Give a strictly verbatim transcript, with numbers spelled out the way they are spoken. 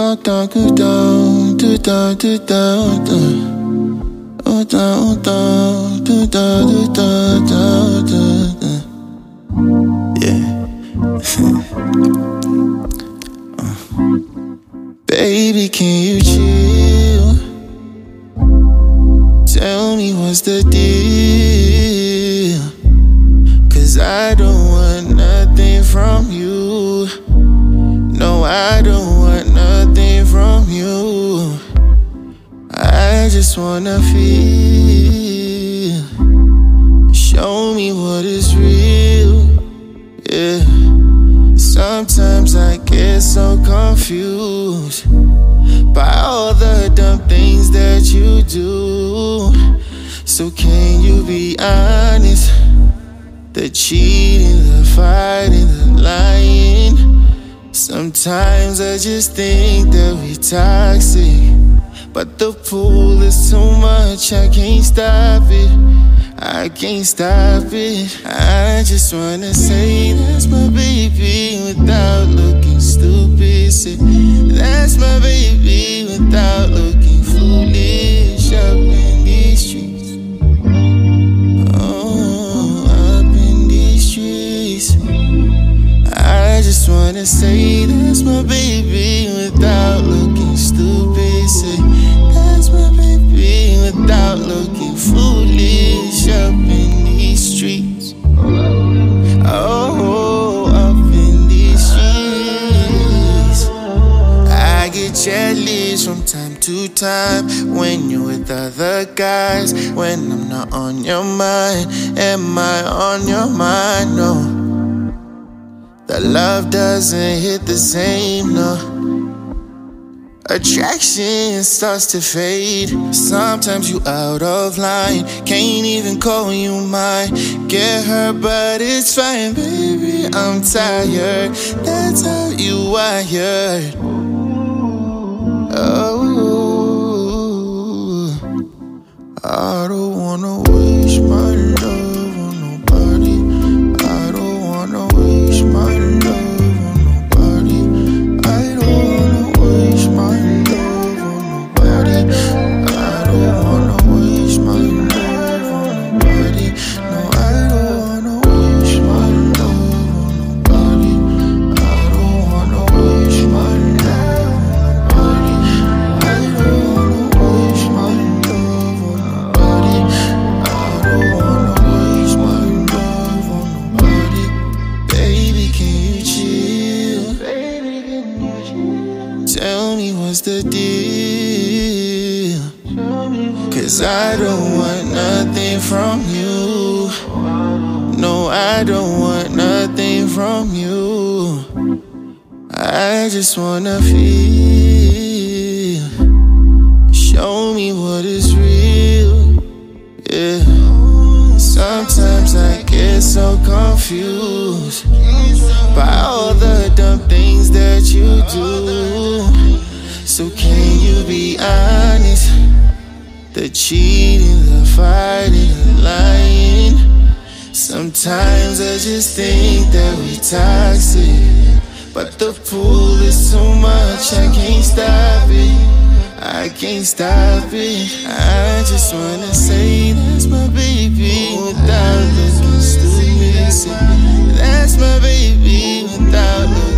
Go down, go down, do down, do down, down. Oh down, oh down, do down, do down, down, down, down. Yeah. uh. Baby, can you chill? Tell me what's the deal? Cause I don't want nothing from you. No, I don't want nothing from you. I just wanna feel. Show me what is real. Yeah. Sometimes I get so confused by all the dumb things that you do. So can you be honest? The cheating, the fighting, the lying. Sometimes I just think that we toxic, but the pool is too much, I can't stop it. I can't stop it. I just wanna say that's my baby without looking stupid. Say that's my baby without looking foolish. Up in these streets, oh, up in these streets. I just wanna say that's my baby without looking stupid. Say that's my baby without looking foolish. Up in these streets, oh, up in these streets. I get jealous from time to time when you're with other guys. When I'm not on your mind, am I on your mind? No, the love doesn't hit the same, no. Attraction starts to fade. Sometimes you out of line, can't even call you mine. Get hurt, but it's fine, baby, I'm tired. That's how you wired. Oh, I don't wanna waste my love on nobody. I don't wanna waste my love on nobody. I don't wanna waste my love on nobody. I don't wanna waste my love on nobody. No, I don't wanna waste my love on nobody. I don't wanna waste my love on nobody. I don't wanna waste my love on nobody. I don't wanna waste my love on nobody. Baby, can you chill? Baby, can you chill? Tell me what's the deal? Cause I don't want nothing from you. No, I don't want nothing from you. I just wanna feel. Show me what is real. Yeah. Sometimes I get so confused by all the dumb things that you do. So can you be honest? The cheating, the fighting, the lying. Sometimes I just think that we toxic, but the pool is too much, I can't stop it. I can't stop it. I just wanna say that's my baby without looking stupid. Say that's my baby without looking